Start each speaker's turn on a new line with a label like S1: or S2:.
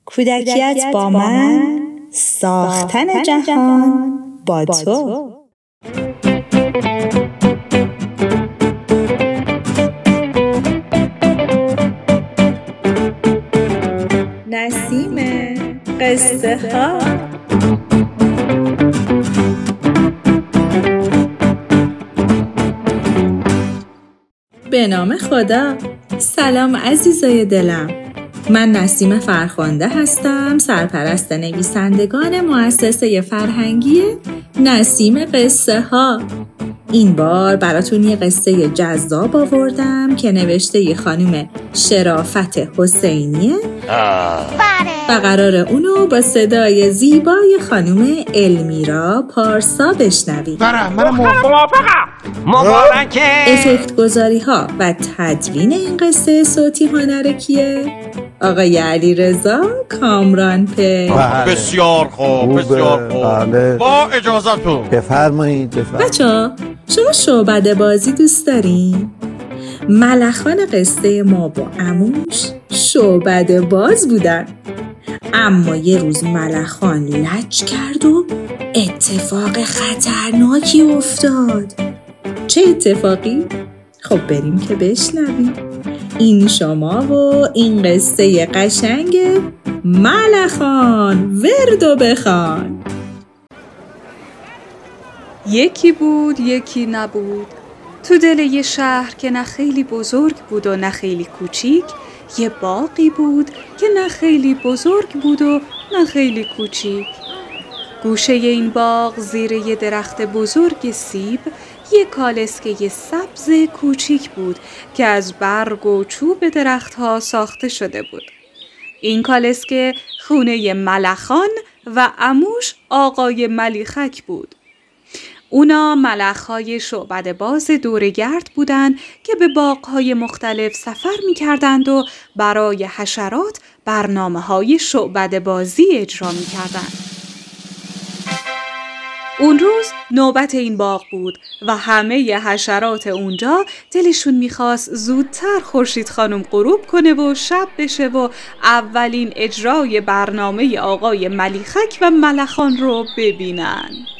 S1: کودکیت با من، ساختن جهان با تو. نسیم قصه ها. به نام خدا. سلام عزیزای دلم، من نسیم فرخنده هستم، سرپرست نویسندگان مؤسسه فرهنگی نسیم قصه ها. این بار براتون یه قصه جذاب آوردم که نوشته ی خانم شرافت حسینیه و قرار اونو با صدای زیبای خانم المیرا پارسا بشنویم.
S2: من موافقم. مبارکه.
S1: افکت گذاری ها و تدوین این قصه صوتی هنر کیه؟ آقای علیرضا کامرانپر.
S2: بسیار خوب، بسیار خوب.
S3: بله.
S2: با اجازهتون.
S3: بفرمایید.
S1: بچه‌ها، شما شعبده بازی دوست دارین؟ ملخان قصه ما با عموش شعبده باز بودن، اما یه روز ملخان لج کرد و اتفاق خطرناکی افتاد. چه اتفاقی؟ خب بریم که بشنویم. این شما و این قصه قشنگ ملخان ورد و بخوان.
S4: یکی بود یکی نبود، تو دل یه شهر که نه خیلی بزرگ بود و نه خیلی کوچیک، یه باغی بود که نه خیلی بزرگ بود و نه خیلی کوچیک. گوشه این باغ زیر یه درخت بزرگ سیب یه کالسکه سبز کوچیک بود که از برگ و چوب درختها ساخته شده بود. این کالسکه خونه ملخان و عموش آقای ملیخک بود. اونا ملخ‌های شعبده باز دوره‌گرد بودن که به باغ‌های مختلف سفر می‌کردند و برای حشرات برنامه‌های شعبده بازی اجرا می‌کردند. اون روز نوبت این باغ بود و همه حشرات اونجا دلشون می‌خواست زودتر خورشید خانم غروب کنه و شب بشه و اولین اجرای برنامه آقای ملیخک و ملخان رو ببینن.